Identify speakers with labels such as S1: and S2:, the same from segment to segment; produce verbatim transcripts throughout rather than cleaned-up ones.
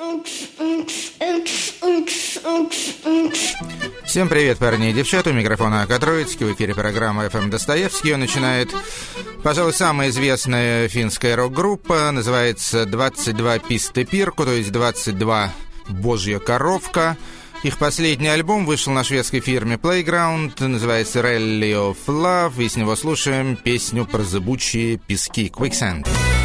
S1: Всем привет, парни и девчата, у микрофона Ака Троицкий, в эфире программа эф эм Достоевский. Ее начинает, пожалуй, самая известная финская рок-группа, называется двадцать два писты пирку, то есть двадцать два божья коровка. Их последний альбом вышел на шведской фирме Playground, называется Rally of Love, и с него слушаем песню про зыбучие пески Quicksand.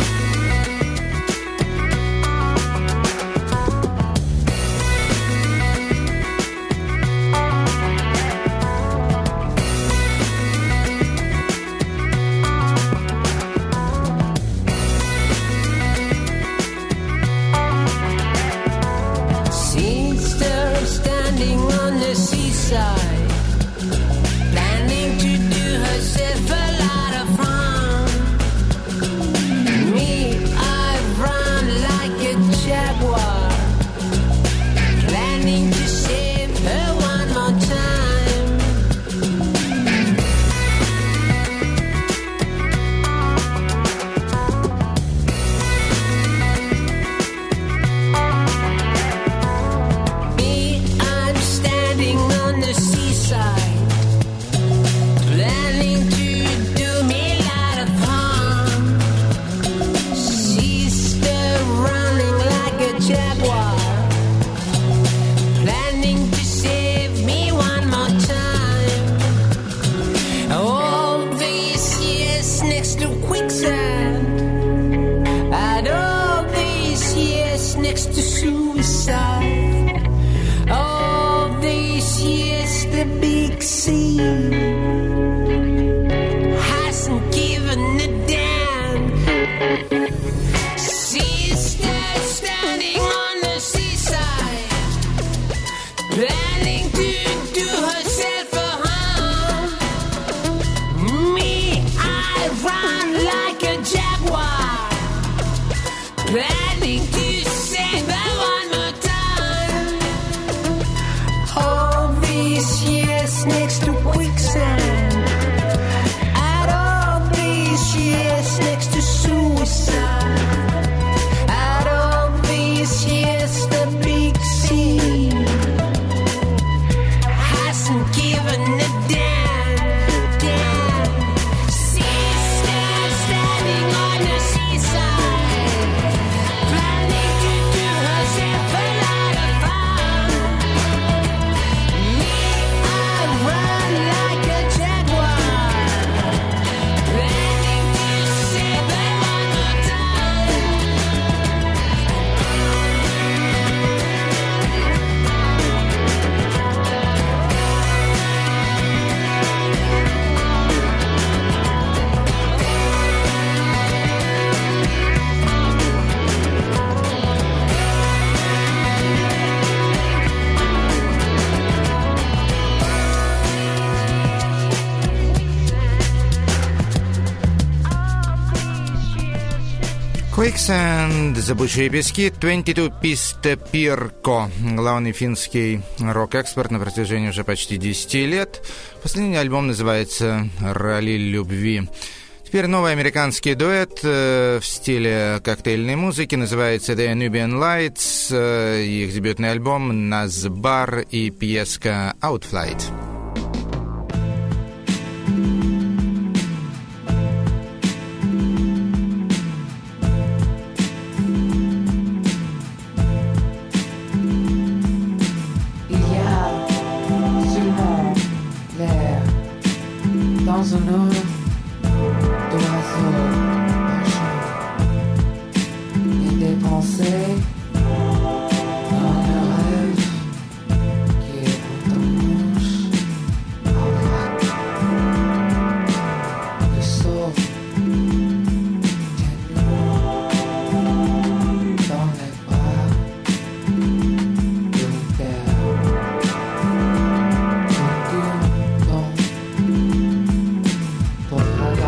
S1: Quicksand, зыбучие пески, двадцать два писты пирко, главный финский рок-экспорт на протяжении уже почти десяти лет. Последний альбом называется «Ралли любви». Теперь новый американский дуэт э, в стиле коктейльной музыки, называется The Nubian Lights, э, их дебютный альбом «Назбар» и пьеска «Outflight».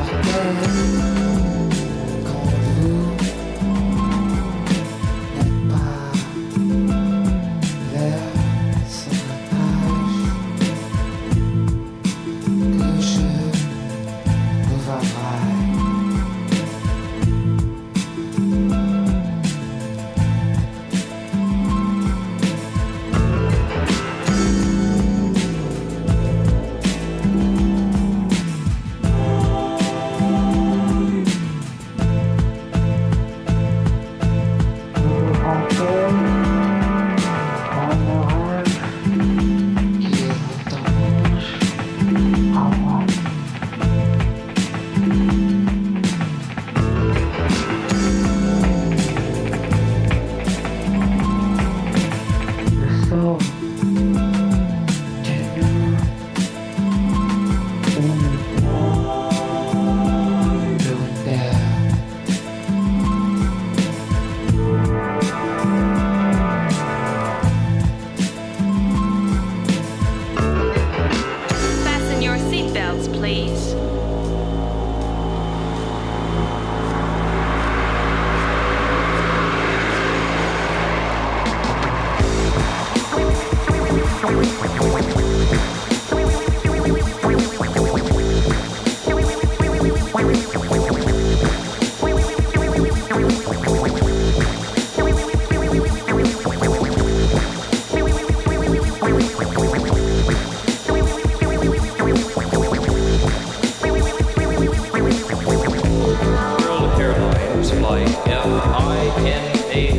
S2: Quand vous n'êtes pas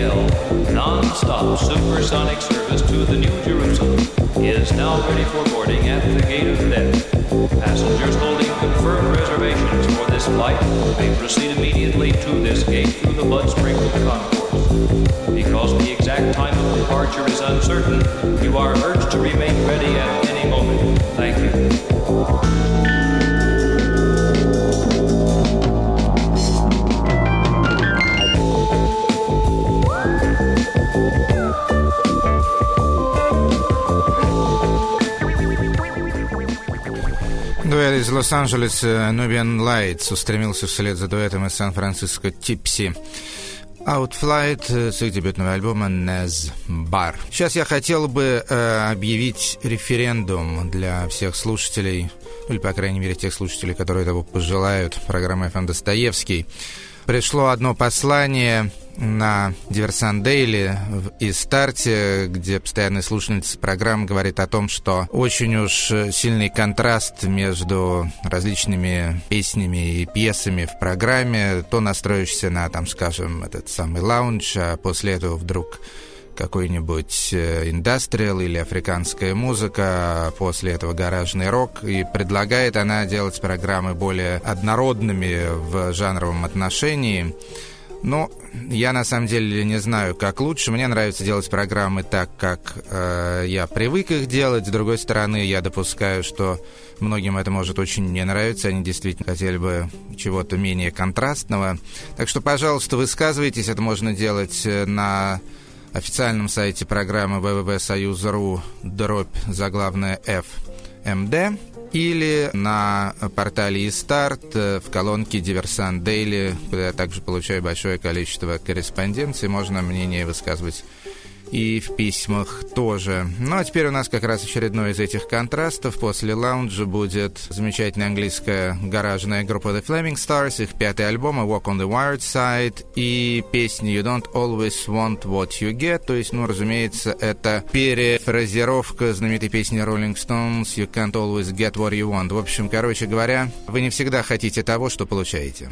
S2: L non-stop supersonic service to the New Jerusalem is now ready for boarding at the gate of death. Passengers holding confirmed reservations for this flight may proceed immediately to this gate through the blood-sprinkled concourse. Because the exact time of departure is uncertain, you are urged to remain ready at any moment. Thank you.
S1: Дуэт из Лос-Анджелеса Nubian Lights устремился вслед за дуэтом из Сан-Франциско Tipsy Outflight с их дебютного альбома Nez Bar. Сейчас я хотел бы э, объявить референдум для всех слушателей, или, по крайней мере, тех слушателей, которые того пожелают, программы эф эм Достоевский. Пришло одно послание на Диверсант Дейли из Старте, где постоянная слушательница программы говорит о том, что очень уж сильный контраст между различными песнями и пьесами в программе. То настроишься на, там, скажем, этот самый лаунж, а после этого вдруг какой-нибудь индастриал или африканская музыка, а после этого гаражный рок. И предлагает она делать программы более однородными в жанровом отношении. Но я на самом деле не знаю, как лучше. Мне нравится делать программы так, как э, я привык их делать. С другой стороны, я допускаю, что многим это может очень не нравиться. Они действительно хотели бы чего-то менее контрастного. Так что, пожалуйста, высказывайтесь. Это можно делать на официальном сайте программы дабл ю дабл ю дабл ю точка союз точка ру дробь заглавная эф эм дэ или на портале eStart в колонке «Диверсант Дейли», куда я также получаю большое количество корреспонденции. Можно мнение высказывать и в письмах тоже. Ну, а теперь у нас как раз очередной из этих контрастов. После лаунжа будет замечательная английская гаражная группа The Flaming Stars, их пятый альбом Walk on the Wired Side и песня You Don't Always Want What You Get. То есть, ну, разумеется, это перефразировка знаменитой песни Rolling Stones You Can't Always Get What You Want. В общем, короче говоря, вы не всегда хотите того, что получаете.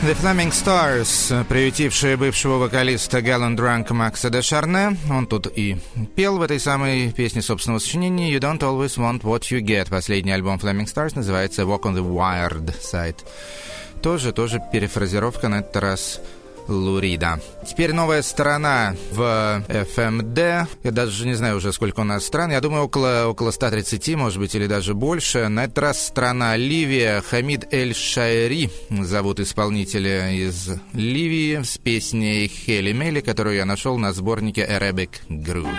S1: The Flaming Stars, приютившие бывшего вокалиста Галлен Дранк Макса де Шарне. Он тут и пел в этой самой песне собственного сочинения You Don't Always Want What You Get. Последний альбом Flaming Stars называется Walk on the Wired Side. Тоже, тоже перефразировка, на этот раз Лу Рида. Теперь новая сторона в эф эм ди. Я даже не знаю уже, сколько у нас стран. Я думаю, около, около ста тридцати, может быть, или даже больше. На этот раз страна Ливия. Хамид Эль-Шаери зовут исполнителя из Ливии с песней «Хели Мели», которую я нашел на сборнике Arabic Groove.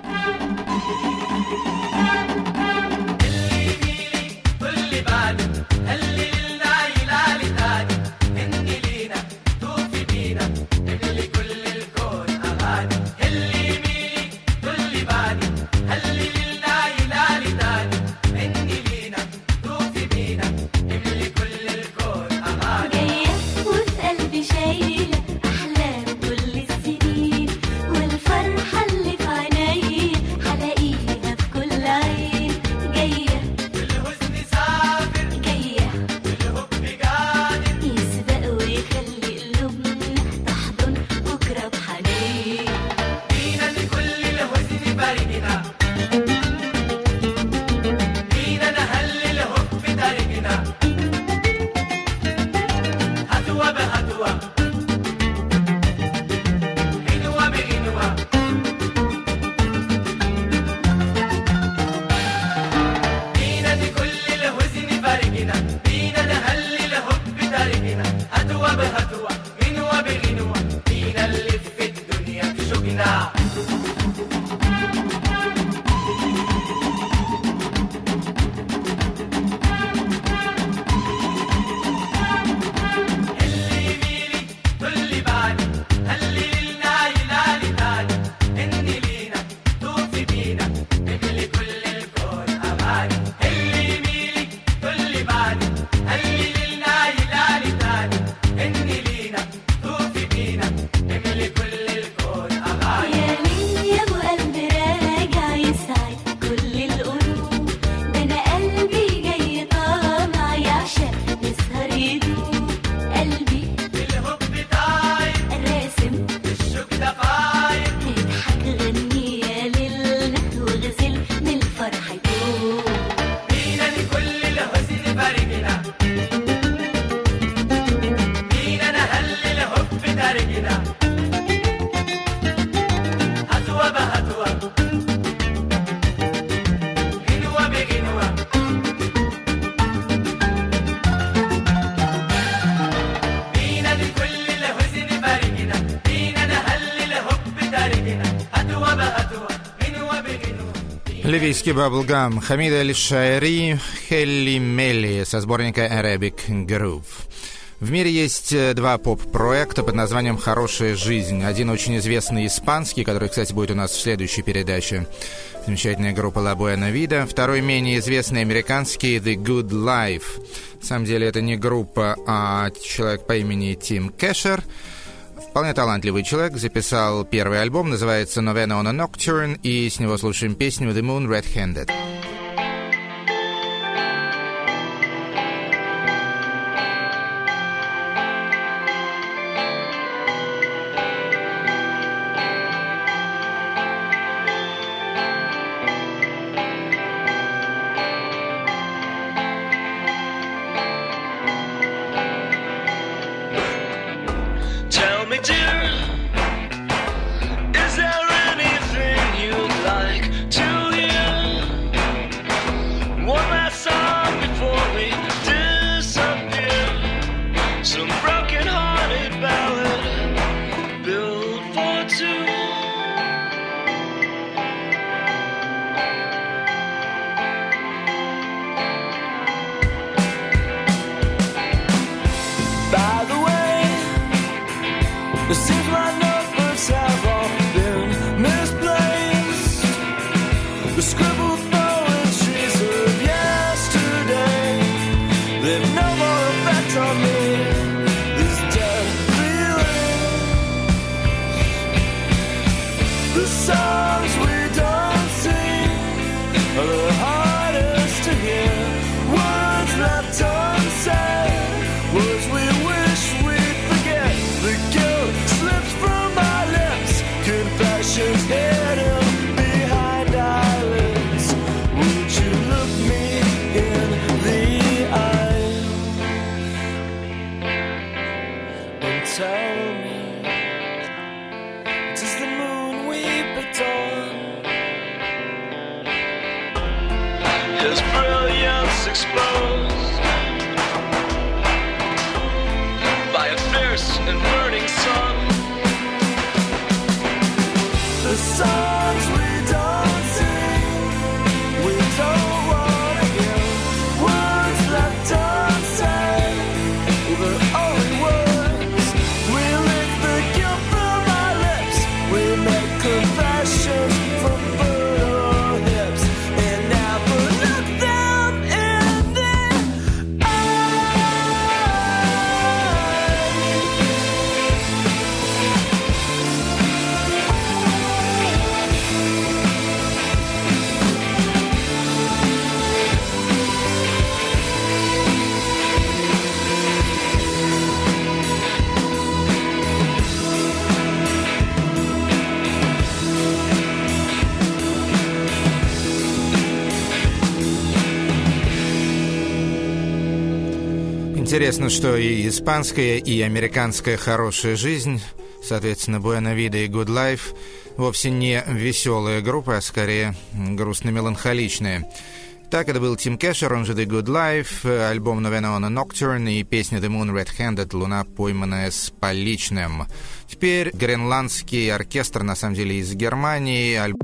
S1: Ливийский баблгам Хамид Эль-Шаери «Хели Мели» со сборника Arabic Groove. В мире есть два поп-проекта под названием «Хорошая жизнь». Один очень известный испанский, который, кстати, будет у нас в следующей передаче. Замечательная группа La Buena Vida. Второй менее известный американский «The Good Life». На самом деле это не группа, а человек по имени Тим Кэшер. Вполне талантливый человек, записал первый альбом, называется «Novena on a Nocturne», и с него слушаем песню «The Moon Red-Handed».
S3: Words left unsaid, words we wish we'd his brilliance exposed by a fierce and burning sun. The songs we don't sing, we don't wanna hear words left unsaid, the only words. We lick the guilt from our lips, we make confessions from fertile hips, and never look them in the
S1: Интересно, что и испанская, и американская «Хорошая жизнь», соответственно, «Buena Vida» и «Good Life» вовсе не веселые группы, а скорее грустно-меланхоличные. Так, это был Тим Кэшер, он же The Good Life, альбом Novena on a Nocturne и песня The Moon Red-Handed, «Луна, пойманная с поличным». Теперь гренландский оркестр, на самом деле, из Германии, альбом...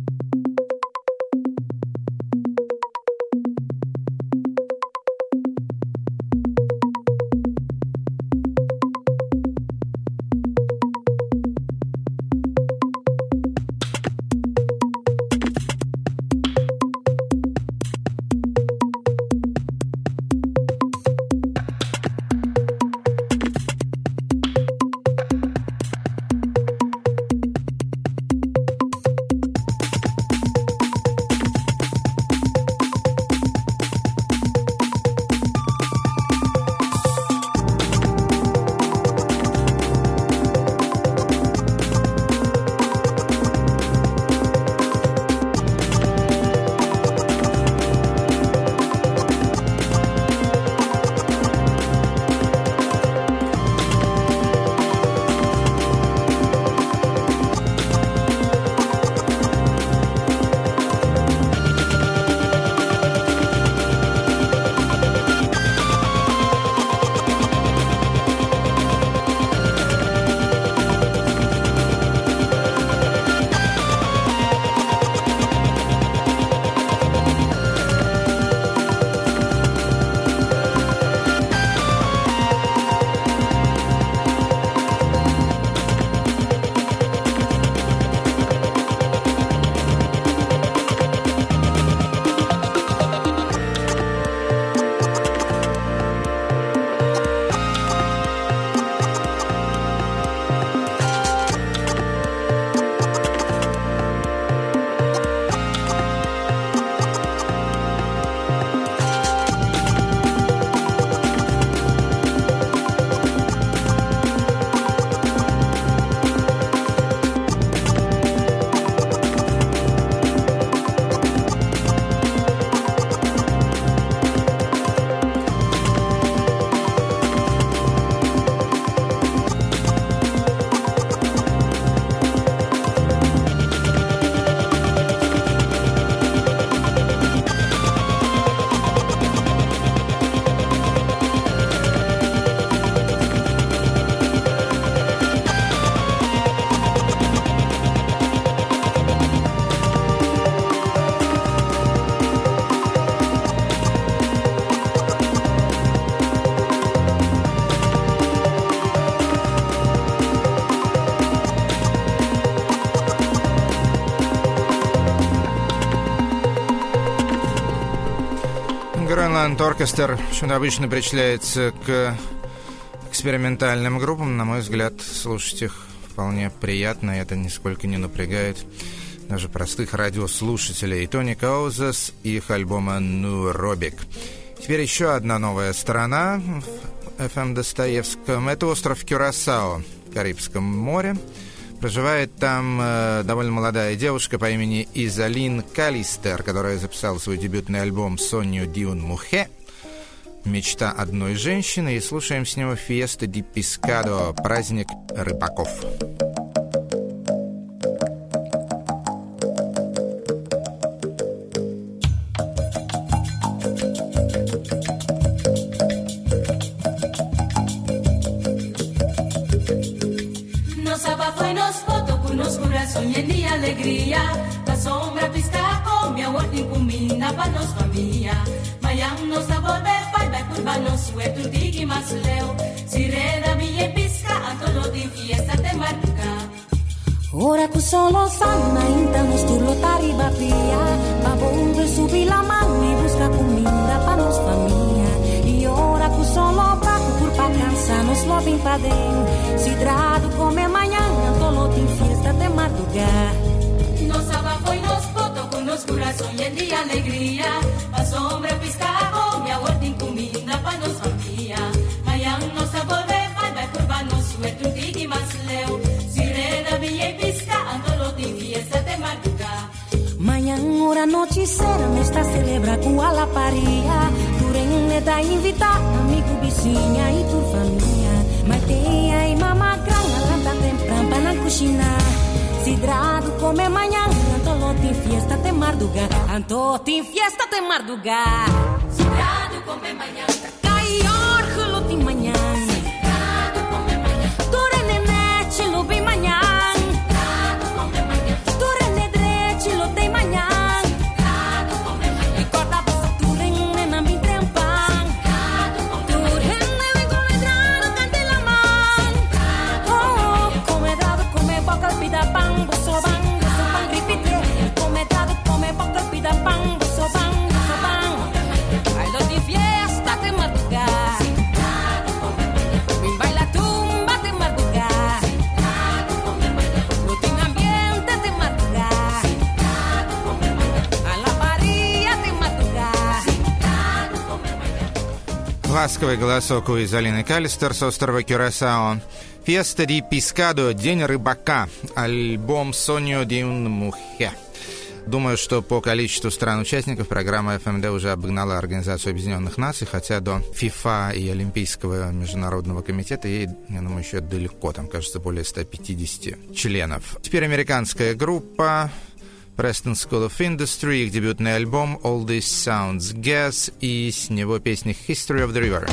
S1: Гренланд Оркестр обычно причисляется к экспериментальным группам. На мой взгляд, слушать их вполне приятно, и это нисколько не напрягает даже простых радиослушателей. Тони Каузас и их альбома «Нуробик». Теперь еще одна новая страна в эф эм Достоевском. Это остров Кюрасао в Карибском море. Проживает там э, довольно молодая девушка по имени Изалин Калистер, которая записала свой дебютный альбом «Сонью Диун Мухе», «Мечта одной женщины», и слушаем с него «Фиеста ди Пискадо», праздник рыбаков.
S4: alegria, da sombra pisca com minha ordem comida para nós família. Mayang nos volver pai vai curva nosso é tudo que mais leu. Sirena minha pisca antolo de fiesta de marca.
S5: Ora que solo sana então nos turlo tariba pia, pa volver subir la mano e buscar comida para nós família. E ora que solo prato por pa cansa nos lo vim pa dentro. Sidrado come manhã antolo de fiesta de madrugada.
S4: Nos aba foi nos poto com nos corações de alegria, pa sombra pisca com minha ordem comida para nós família. Mayang nos volver pai vai curva nosso é tudo que mais leu. Sirena minha pisca antolo de fiesta de madrugada.
S5: Manhã, hora, noite, cera, nós está celebra com a laparia. Turene da invitar, amigo, vizinha e tu família. Mas tem aí mama grana, lanta temprano para na cozinha. Sidrado come manhã, antolo tem fiesta de madrugada. Antolo tem fiesta de madrugada.
S4: Sidrado come manhã,
S5: caior, rolo tem manhã.
S4: sidrado come manhã,
S5: Turene nete, lo bem manhã.
S4: sidrado come manhã,
S5: Turene drete, lo tem manhã.
S4: sidrado come manhã,
S5: E corta passa turene na mi trempan.
S4: sidrado come
S5: Turene vem com ledrado, cante la man. Oh, come dado, come boca, pida pan, boso ban, boso ban, ripite. Come dado, come boca, pida pan, boso ban, boso ban. Ai, lo di fiesta de madrugada. Min baila tumba de madrugada. Lo tem ambiente de madrugada. A la paria de madrugada.
S1: Ласковый голосок у Изолины Калистер с острова Кюрасао. Fiesta di Pescado, День рыбака. Альбом Соньо de un Mujer. Думаю, что по количеству стран-участников программа эф эм дэ уже обогнала Организацию Объединенных Наций, хотя до ФИФА и Олимпийского международного комитета ей, я думаю, еще далеко, там, кажется, более ста пятидесяти членов. Теперь американская группа Preston School of Industry, их дебютный альбом All This Sounds Gas, и с него песня History of the River.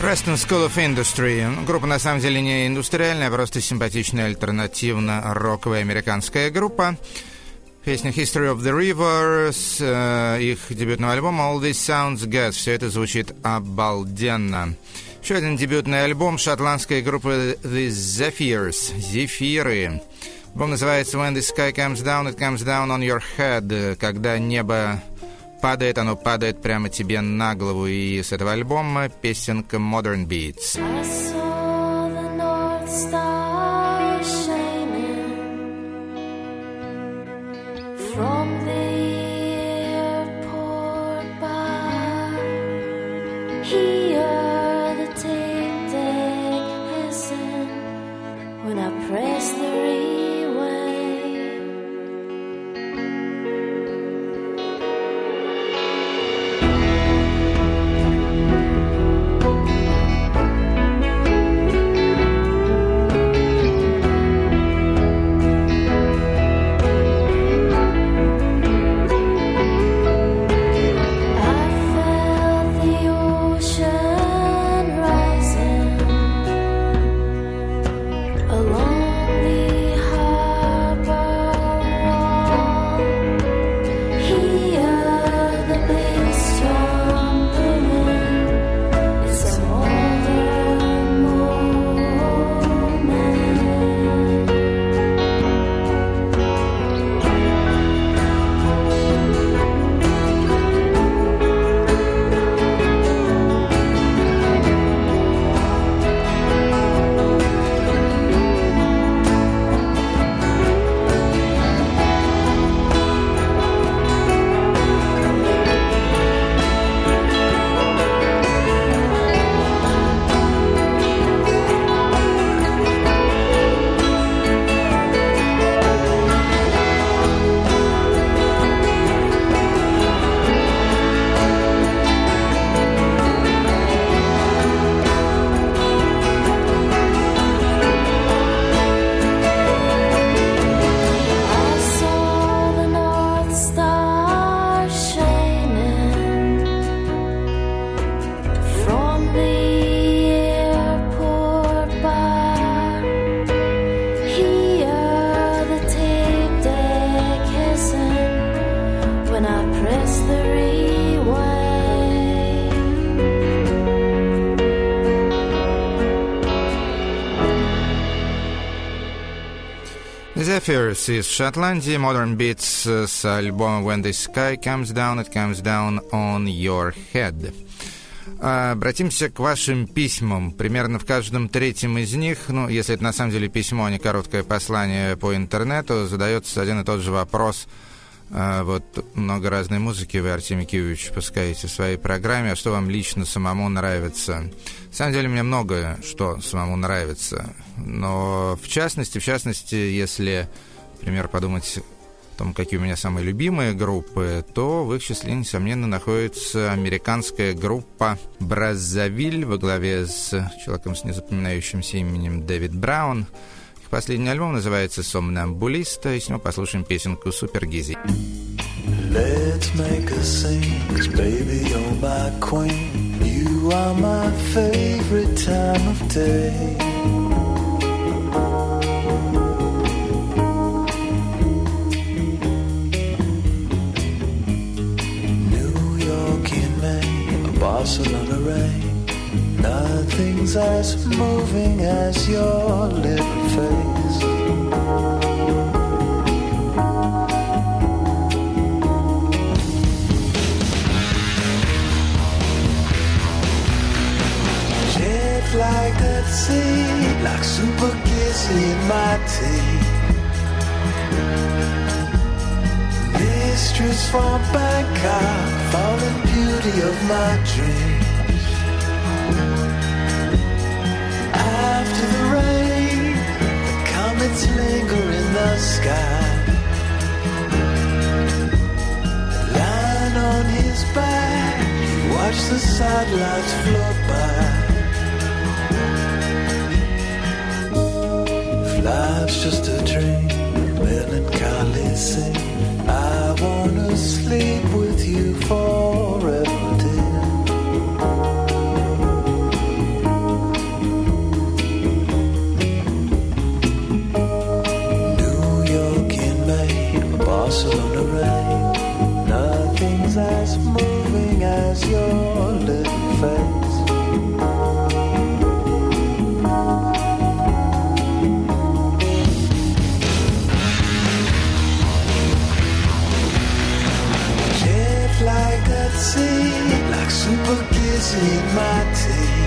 S1: Preston School of Industry. Группа на самом деле не индустриальная, а просто симпатичная альтернативно-роковая американская группа. Песня History of the River с э, их дебютного альбома All This Sounds Good. Все это звучит обалденно. Еще один дебютный альбом шотландской группы The Zephyrs. Зефиры. Альбом называется When the Sky Comes Down, It Comes Down on Your Head. Когда небо падает, оно падает прямо тебе на голову. И с этого альбома песенка Modern Beats.
S5: I saw the North Star shining from the airport bar. Hear the tape deck listen when I press the rewind.
S1: Zephyrs из Шотландии, Modern Beats с альбома When the Sky Comes Down, It Comes Down on Your Head. Обратимся к вашим письмам. Примерно в каждом третьем из них, ну, если это на самом деле письмо, а не короткое послание по интернету, задается один и тот же вопрос. Вот много разной музыки вы, Артемий Киевич, пускаете в своей программе. А что вам лично самому нравится? На самом деле мне многое что самому нравится. Но в частности, в частности, если, например, подумать о том, какие у меня самые любимые группы, то в их числе, несомненно, находится американская группа Браззавиль во главе с человеком с незапоминающимся именем Дэвид Браун. Последний альбом называется «Сомнамбулиста», и с него послушаем песенку «Супер Гизи».
S3: Let's make a scene, 'cause baby you're my queen. You are my favorite time of day. New York in May, Barcelona rain. Nothing's as moving as your little face. Jet like that sea, like super kissy in my tea. Mistress from Bangkok, fallen beauty of my dreams. After the rain, the comets linger in the sky. The line on his back, he watched the satellites float by. If life's just a dream, melancholy sing, I wanna sleep with you forever, dear. Barcelona rain. Nothing's as moving as your little face. Jet like at sea, like super gizzy in my tea.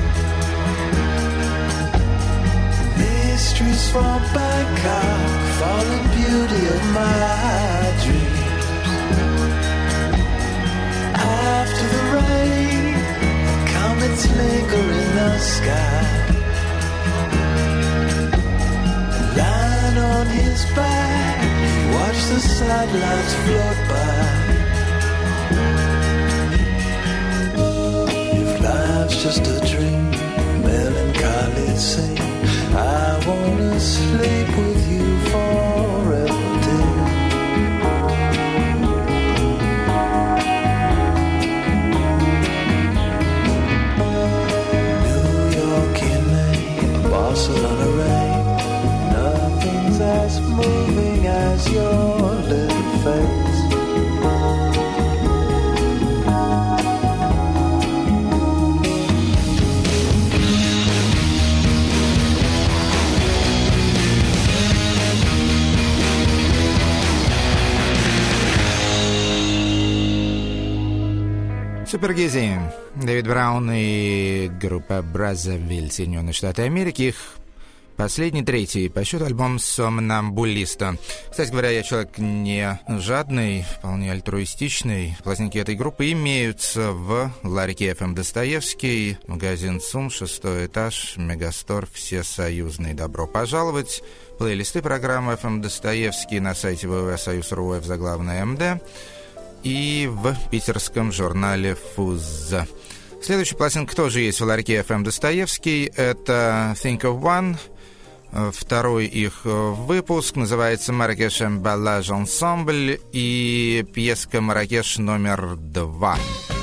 S3: Mysteries from Bangkok, fallen beauty of my dreams. After the rain, the comets linger in the sky. Lying on his back, he watched the sidelines float by. If life's just a dream, melancholy scene, I wanna sleep with you forever, dear. New York in May, Barcelona rain. Nothing's as moving as your little face.
S1: Супергизи, Дэвид Браун и группа Браззавиль, Соединенные Штаты Америки. Их последний, третий по счету альбом «Сомнамбулиста». Кстати говоря, я человек не жадный, вполне альтруистичный. Пластинки этой группы имеются в ларьке эф эм Достоевский, магазин ЦУМ, шестой этаж, Мегастор, Всесоюзный. Добро пожаловать. Плейлисты программы эф эм Достоевский на сайте вэ вэ вэ точка союз точка ру в заглавное МД и в питерском журнале «Фуз». Следующая пластинка тоже есть в ларьке эф эм Достоевский. Это «Think of One». Второй их выпуск называется «Марракеш Эмбаллаж Ансамбль» и пьеска «Марракеш номер два».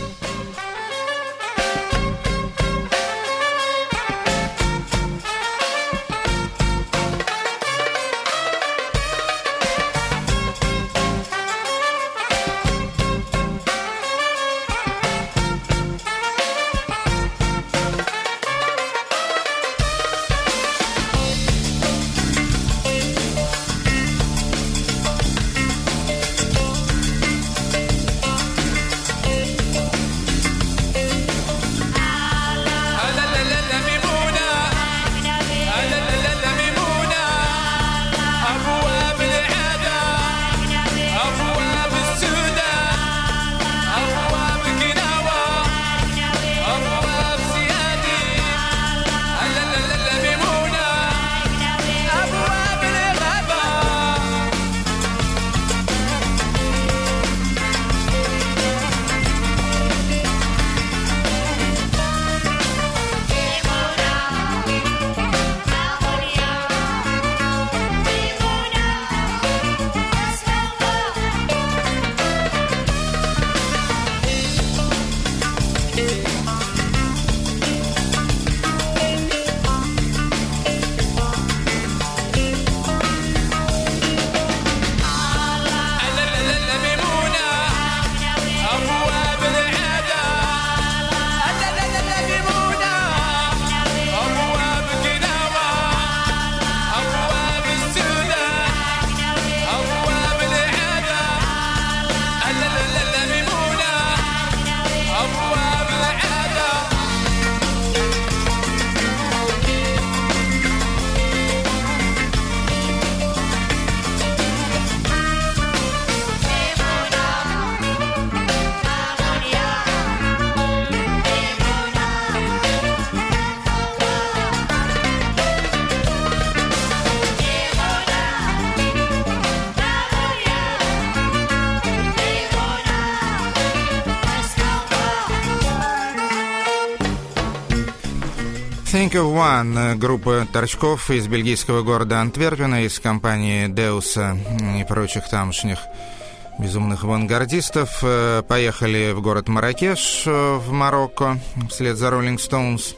S1: Think of One, группа торчков из бельгийского города Антверпена, из компании Деуса и прочих тамошних безумных авангардистов. Поехали в город Марракеш в Марокко вслед за Rolling Stones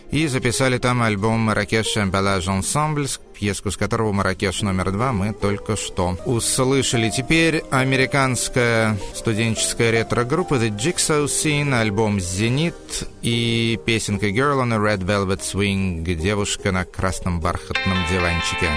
S1: и записали там альбом «Марракеш Эмбалаж Ансамбль», пьеску с которого «Марракеш номер два» мы только что услышали. Теперь американская студенческая ретро-группа The Jigsaw Scene, альбом «Зенит» и песенка «Girl on a Red Velvet Swing», девушка на красном бархатном диванчике.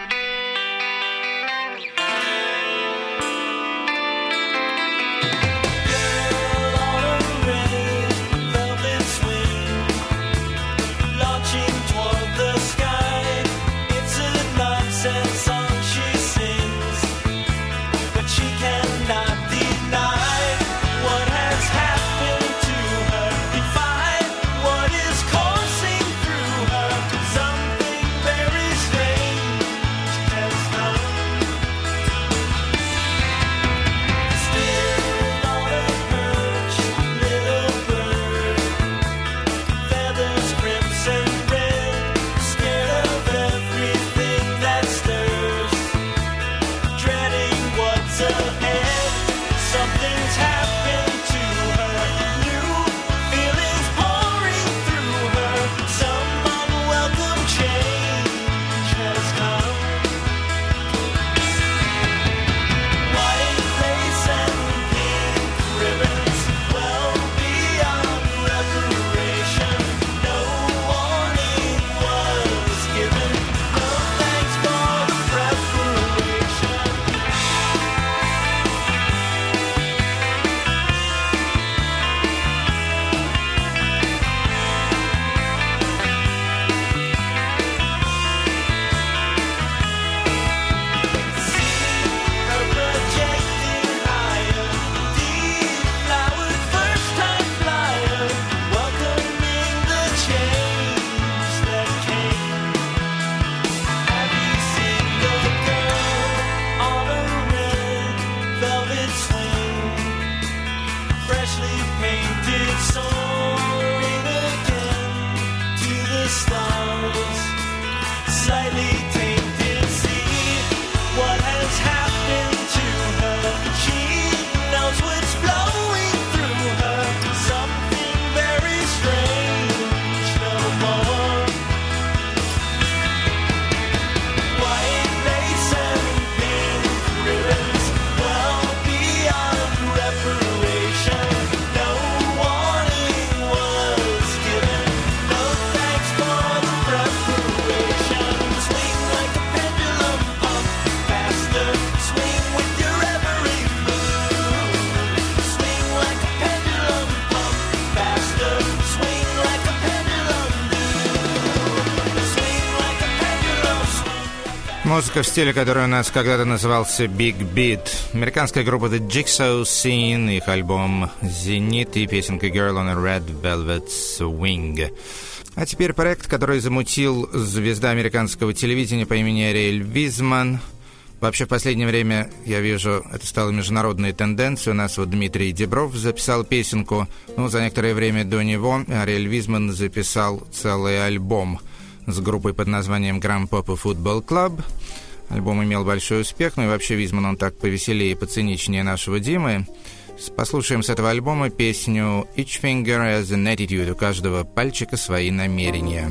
S1: Музыка в стиле, который у нас когда-то назывался Big Beat. Американская группа The Jigsaw Scene, их альбом «Зенит» и песенка «Girl on a Red Velvet Swing». А теперь проект, который замутил звезда американского телевидения по имени Ариэль Визман. Вообще, в последнее время, я вижу, это стало международной тенденцией. У нас вот Дмитрий Дебров записал песенку. Ну, за некоторое время до него Ариэль Визман записал целый альбом с группой под названием Grand Papa Football Club. Альбом имел большой успех, ну и вообще Визман, он так повеселее и поциничнее нашего Димы. Послушаем с этого альбома песню «Each finger has an attitude», у каждого пальчика свои намерения.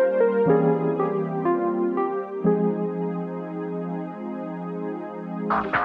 S3: Thank you.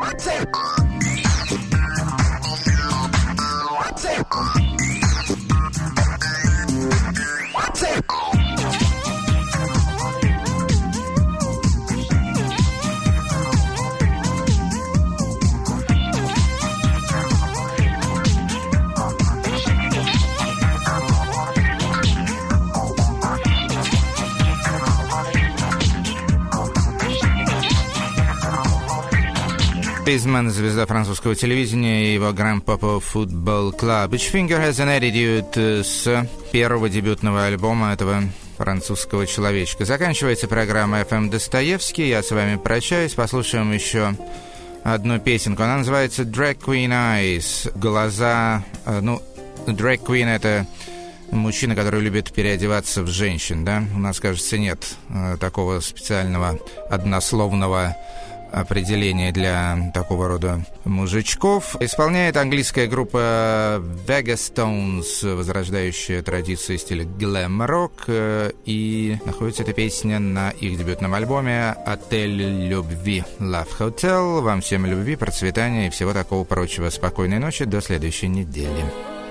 S1: Пизман, звезда французского телевидения, и его Grand-Papa Football Club. Each Finger Has an Attitude с первого дебютного альбома этого французского человечка. Заканчивается программа эф эм Достоевский. Я с вами прощаюсь. Послушаем еще одну песенку. Она называется Drag Queen Eyes. Глаза... Ну, Drag Queen — это мужчина, который любит переодеваться в женщин, да? У нас, кажется, нет такого специального однословного определение для такого рода мужичков. Исполняет английская группа Vegastones, возрождающая традиции стиля глэм-рок, и находится эта песня на их дебютном альбоме «Отель любви» Love Hotel. Вам всем любви, процветания и всего такого прочего. Спокойной ночи, до следующей недели.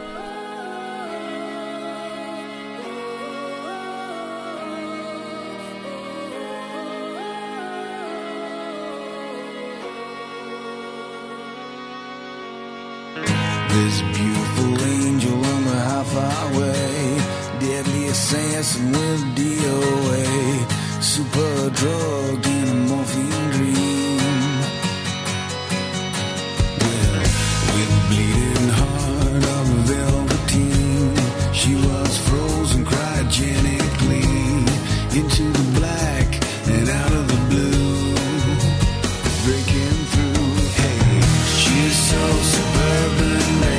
S3: This beautiful angel on the highway, deadly assassin with D O A, super drug in a morphine dream. Well, with a bleeding heart of a velveteen, she was frozen cryogenically into the black and out of the blue, breaking through. Hey, she's so suburban.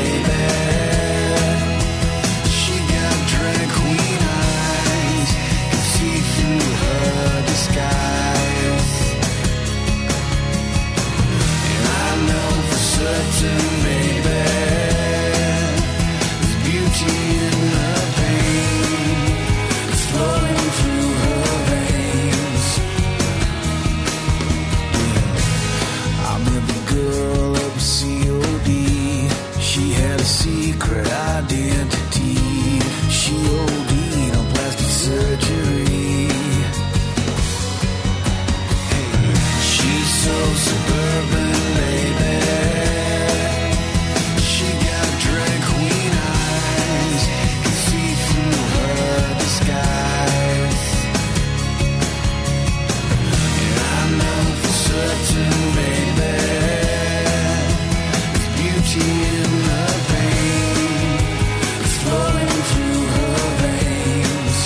S3: Secret identity. She O D'd on plastic surgery. Hey, she's so suburban, baby. She got drag queen eyes, can see through her disguise. And I know for certain, baby, there's beauty in her flowing through her veins.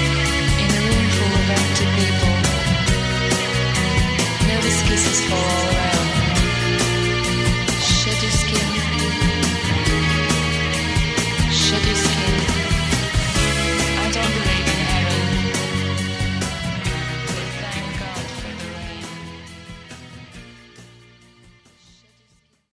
S6: In a room full of empty people, nervous kisses fall all